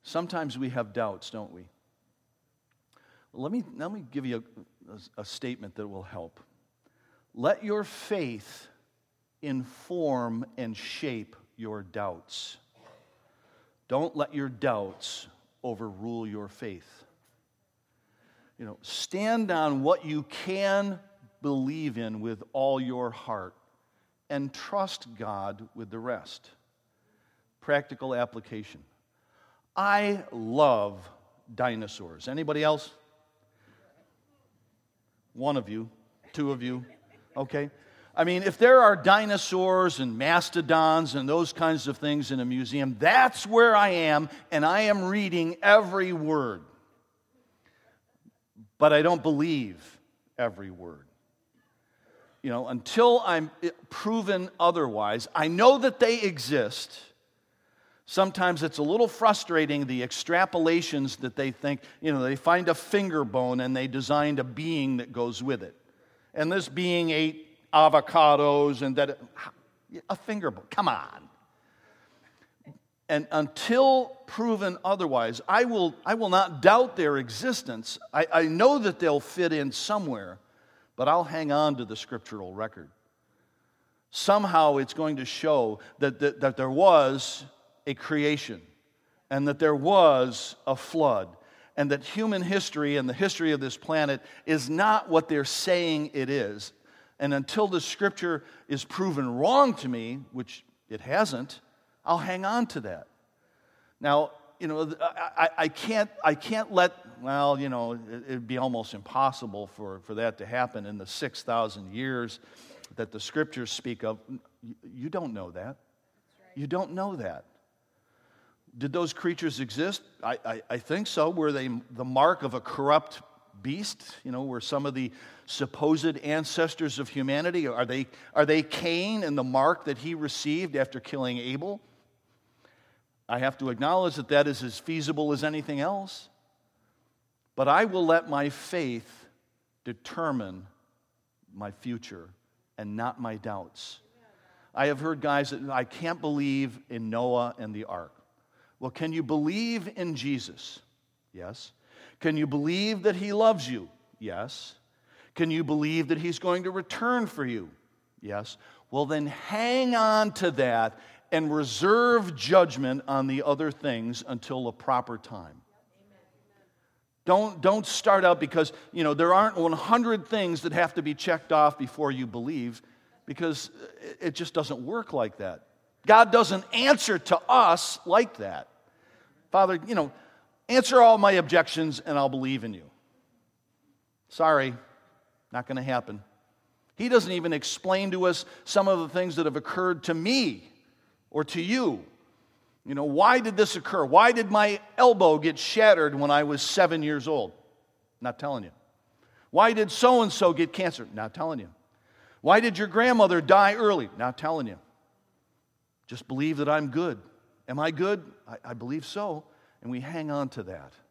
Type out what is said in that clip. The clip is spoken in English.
Sometimes we have doubts, don't we? Let me give you a statement that will help. Let your faith inform and shape your doubts. Don't let your doubts overrule your faith. Stand on what you can believe in with all your heart and trust God with the rest. Practical application. I love dinosaurs. Anybody else? One of you, two of you, okay? I mean, if there are dinosaurs and mastodons and those kinds of things in a museum, that's where I am, and I am reading every word. But I don't believe every word. Until I'm proven otherwise, I know that they exist. Sometimes it's a little frustrating, the extrapolations that they think, they find a finger bone and they designed a being that goes with it. And this being ate avocados and that, a finger bone, come on. And until proven otherwise, I will not doubt their existence. I know that they'll fit in somewhere, but I'll hang on to the scriptural record. Somehow it's going to show that there was a creation, and that there was a flood, and that human history and the history of this planet is not what they're saying it is. And until the scripture is proven wrong to me, which it hasn't, I'll hang on to that. Now, I can't let, it'd be almost impossible for that to happen in the 6,000 years that the scriptures speak of. You don't know that. You don't know that. Did those creatures exist? I think so. Were they the mark of a corrupt beast? Were some of the supposed ancestors of humanity? Are they Cain and the mark that he received after killing Abel? I have to acknowledge that is as feasible as anything else. But I will let my faith determine my future and not my doubts. I have heard guys that I can't believe in Noah and the ark. Well, can you believe in Jesus? Yes. Can you believe that he loves you? Yes. Can you believe that he's going to return for you? Yes. Well, then hang on to that and reserve judgment on the other things until a proper time. Don't start out because, there aren't 100 things that have to be checked off before you believe, because it just doesn't work like that. God doesn't answer to us like that. Father, answer all my objections and I'll believe in you. Sorry, not going to happen. He doesn't even explain to us some of the things that have occurred to me or to you. Why did this occur? Why did my elbow get shattered when I was 7 years old? Not telling you. Why did so-and-so get cancer? Not telling you. Why did your grandmother die early? Not telling you. Just believe that I'm good. Am I good? I believe so. And we hang on to that.